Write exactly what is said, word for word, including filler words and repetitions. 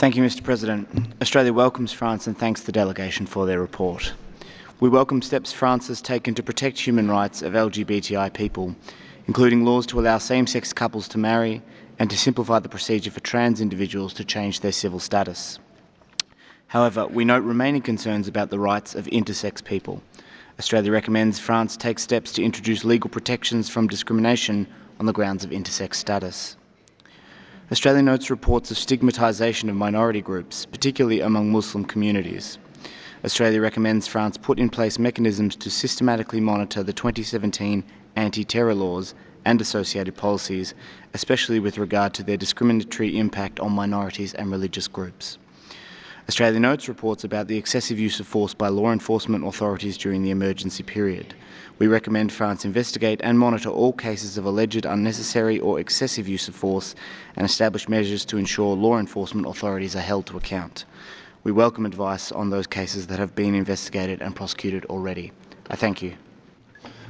Thank you, Mister President. Australia welcomes France and thanks the delegation for their report. We welcome steps France has taken to protect human rights of L G B T I people, including laws to allow same-sex couples to marry and to simplify the procedure for trans individuals to change their civil status. However, we note remaining concerns about the rights of intersex people. Australia recommends France take steps to introduce legal protections from discrimination on the grounds of intersex status. Australia notes reports of stigmatisation of minority groups, particularly among Muslim communities. Australia recommends France put in place mechanisms to systematically monitor the twenty seventeen anti-terror laws and associated policies, especially with regard to their discriminatory impact on minorities and religious groups. Australia notes reports about the excessive use of force by law enforcement authorities during the emergency period. We recommend France investigate and monitor all cases of alleged unnecessary or excessive use of force and establish measures to ensure law enforcement authorities are held to account. We welcome advice on those cases that have been investigated and prosecuted already. I thank you.